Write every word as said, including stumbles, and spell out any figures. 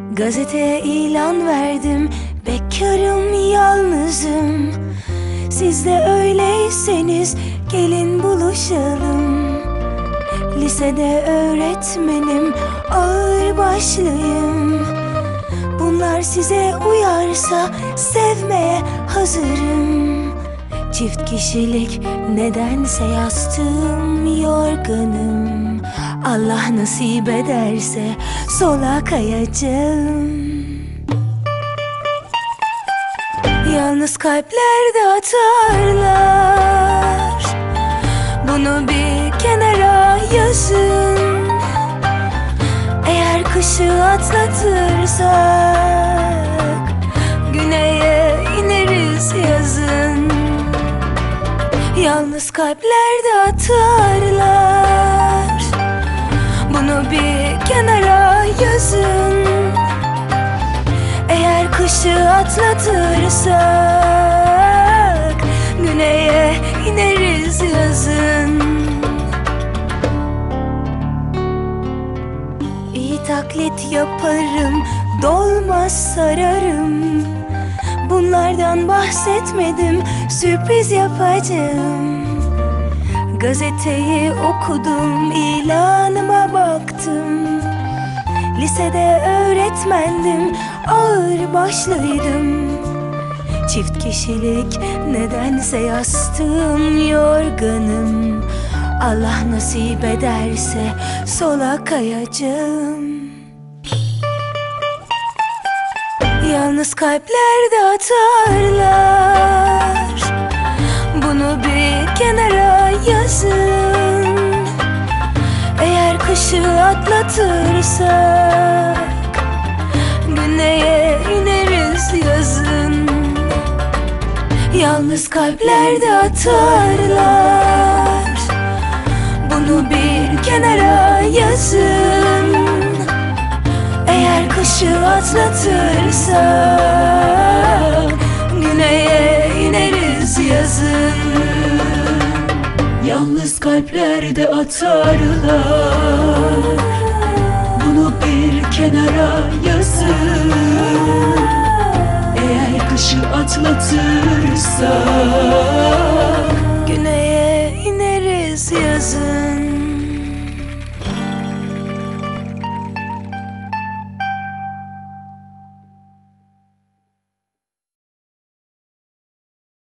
Gazeteye ilan verdim, bekarım, yalnızım. Siz de öyleyseniz gelin buluşalım. Lisede öğretmenim, ağırbaşlıyım. Bunlar size uyarsa sevmeye hazırım. Çift kişilik nedense yastığım, yorganım. Allah nasip ederse sola kayacağım. Yalnız kalpler de atarlar, bunu bir kenara yazın. Eğer kışı atlatırsak güneye ineriz yazın. Yalnız kalpler de atarlar, bunu bir kenara yazın. Eğer kışı atlatırsak güneye ineriz yazın. İyi taklit yaparım, dolma sararım. Bunlardan bahsetmedim, sürpriz yapacağım. Gazeteyi okudum, ilanıma baktım. Lisede öğretmendim, ağırbaşlıydım. Çift kişilik nedense yastığım, yorganım. Allah nasip ederse sola kayacağım. Yalnız kalpler de atarlar, bunu bir kenara yazın. Eğer kışı atlatırsak güneye ineriz yazın. Yalnız kalpler de atarlar, bunu bir kenara yazın. Eğer kışı atlatırsak güneye ineriz yazın. Yalnız kalpler de atarlar, bunu bir kenara yazın. Eğer kışı atlatırsak